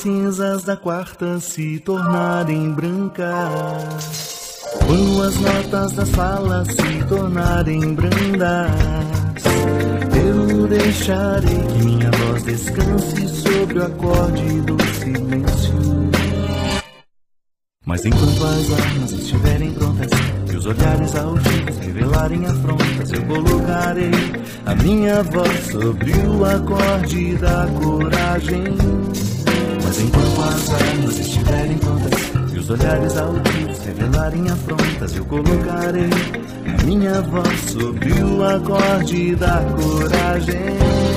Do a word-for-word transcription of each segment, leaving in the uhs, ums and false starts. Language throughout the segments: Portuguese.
cinzas da quarta se tornarem brancas, quando as notas das falas se tornarem brandas, eu deixarei que minha voz descanse sobre o acorde do silêncio. Mas enquanto as armas estiverem prontas e os olhares altivos revelarem afrontas, eu colocarei a minha voz sobre o acorde da coragem. Mas enquanto as armas estiverem prontas e os olhares altivos revelarem afrontas, eu colocarei a minha voz sobre o acorde da coragem.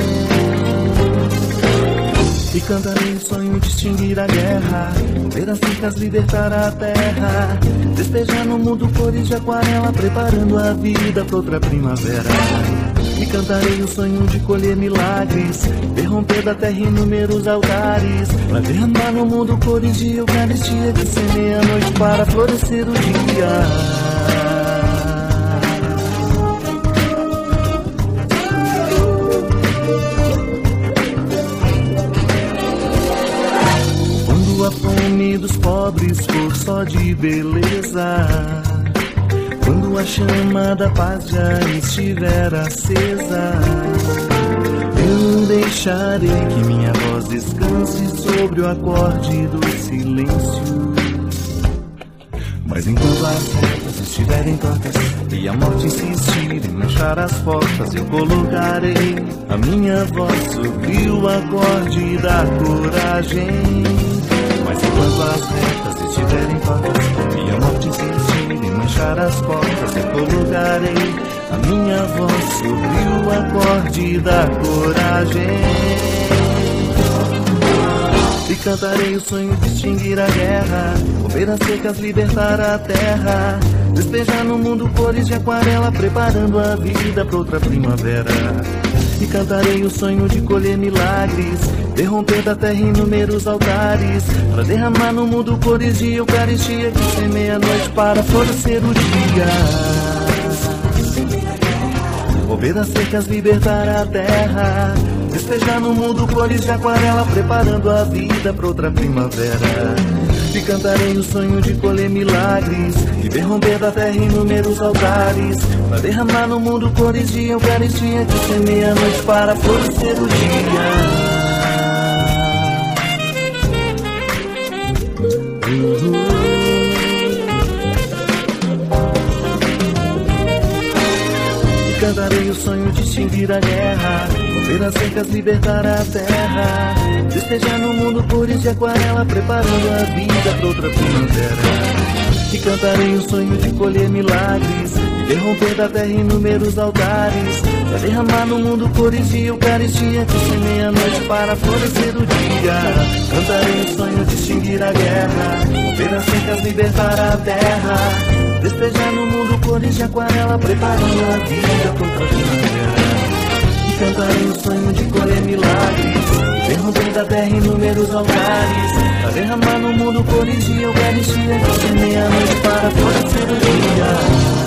E cantarei o sonho de extinguir a guerra, ver as ficas libertar a terra, despejar no mundo cores de aquarela, preparando a vida pra outra primavera. E cantarei o sonho de colher milagres, ver romper da terra inúmeros altares, pra derramar no mundo cores de eucaristia, que semeia a noite para florescer o dia. A fome dos pobres for só de beleza, quando a chama da paz já estiver acesa, eu deixarei que minha voz descanse sobre o acorde do silêncio. Mas enquanto as retas estiverem tortas e a morte insistir em manchar as portas, eu colocarei a minha voz sobre o acorde da coragem. Mas enquanto as retas estiverem tortas e a morte insistir em manchar as portas, eu colocarei a minha voz sobre o acorde da coragem. E cantarei o sonho de extinguir a guerra, mover as secas, libertar a terra, despejar no mundo cores de aquarela, preparando a vida pra outra primavera. E cantarei o sonho de colher milagres, ver romper da terra inúmeros altares, para derramar no mundo cores de eucaristia, que semeia a noite para florescer o dia. Mover as secas, libertar a terra, despejar no mundo cores de aquarela, preparando a vida pra outra primavera. E cantarei o sonho de colher milagres, e ver romper da terra inúmeros altares, pra derramar no mundo cores de eucaristia, que semeia a noite para florescer o dia. Cantarei o sonho de extinguir a guerra, mover as secas, libertar a terra, despejar no mundo cores de aquarela, preparando a vida pra outra primavera. E cantarei o sonho de colher milagres, e ver romper da terra inúmeros altares, pra derramar no mundo cores de eucaristia, que semeia a noite para florescer o dia. Cantarei o sonho de extinguir a guerra, mover as secas, libertar a terra, despejar no mundo cores de aquarela, preparando a vida pra outra primavera. E cantarei o sonho de colher milagres, ver romper da terra inúmeros altares, pra derramar no mundo cores de eucaristia, que semeia a noite para florescer o dia.